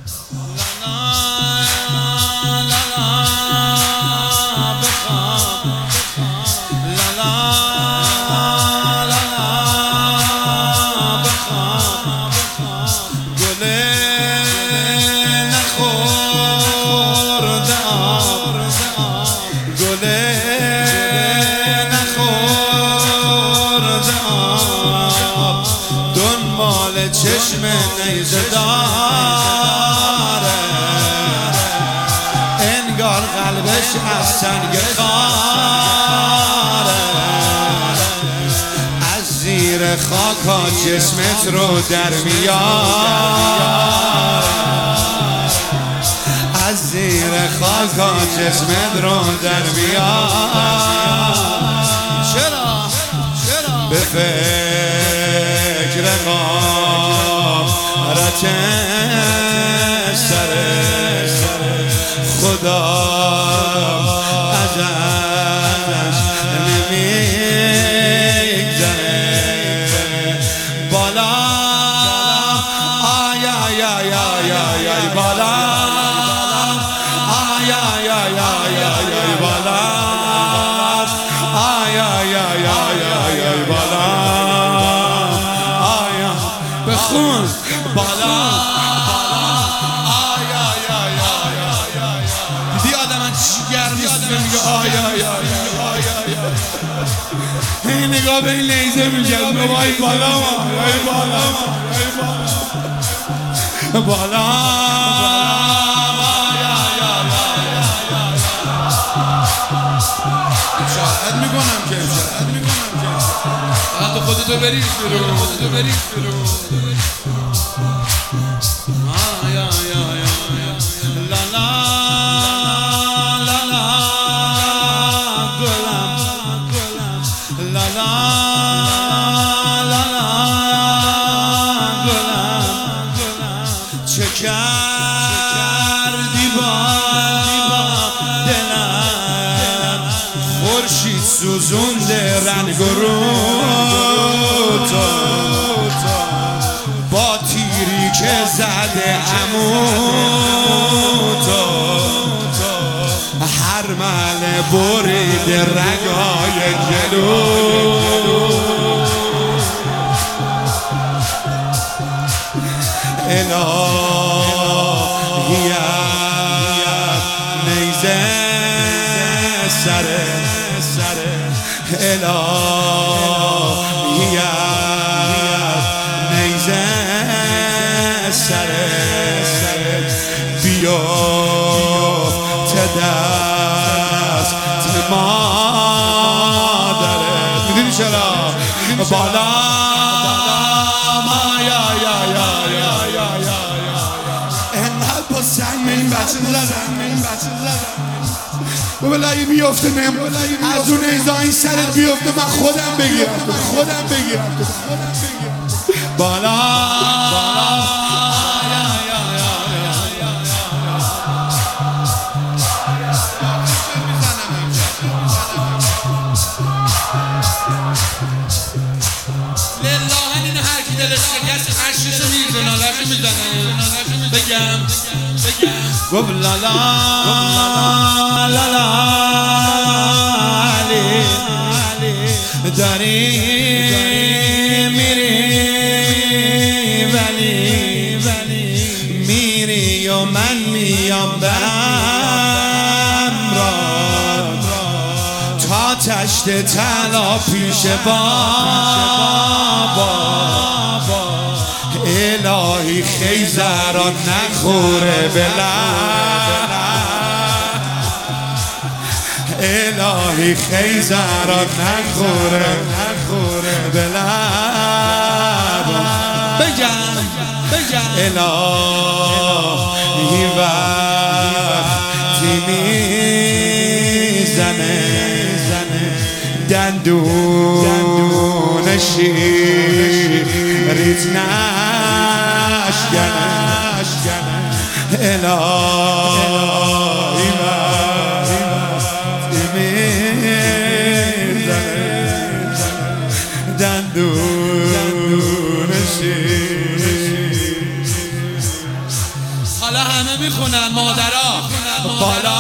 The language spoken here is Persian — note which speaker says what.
Speaker 1: چشم نیزه داره، انگار قلبش از سنگ خاره، از زیر خاکا جسمت رو در میاره، از زیر خاکا جسمت رو در میاره. چرا به فکر غارت سر خدا ازش نمیگذره. بالا آی آی آی آی آی بالا آی آی آی آی آی بالا آی آی آی آی آی بالا آی بخون بالا آی آی آی آی آی. دیدی آدم جیگر میسته میگه آی آی آی آی. این نگاه به این لیزه میگه وای بالا وای بالا بالا شاهد میکنم که فقط تو خودتو بریز برو آی آی آی لا لا لا لا گلم لا لا لا لا گلم چه کردی با دلم خورشید سوزونده رنگ و رو تو با تیری که زده عمودو هر مله برید رگای جلو الهیت نیزه سر الهیت نیزه سر بیفته دست مادرت. میدونی چرا؟ بالا انقدر با سنگ این بچه زدن بابا اگه بیفته از اون ایزا این سرت بیفته من خودم بگیرم بالا بگم گفت لا لا لا لا علی داری میری ولی میری و من میام به همراه تا تشت طلا پیش بابا الهی خیزران نخوره بلند الهی خیزران نخوره بلند بگم الهی وقتی میزنه دندون شیریت نشکنه الهی وقتی میزنه دندون شیر.
Speaker 2: حالا همه میخونن مادرها بالا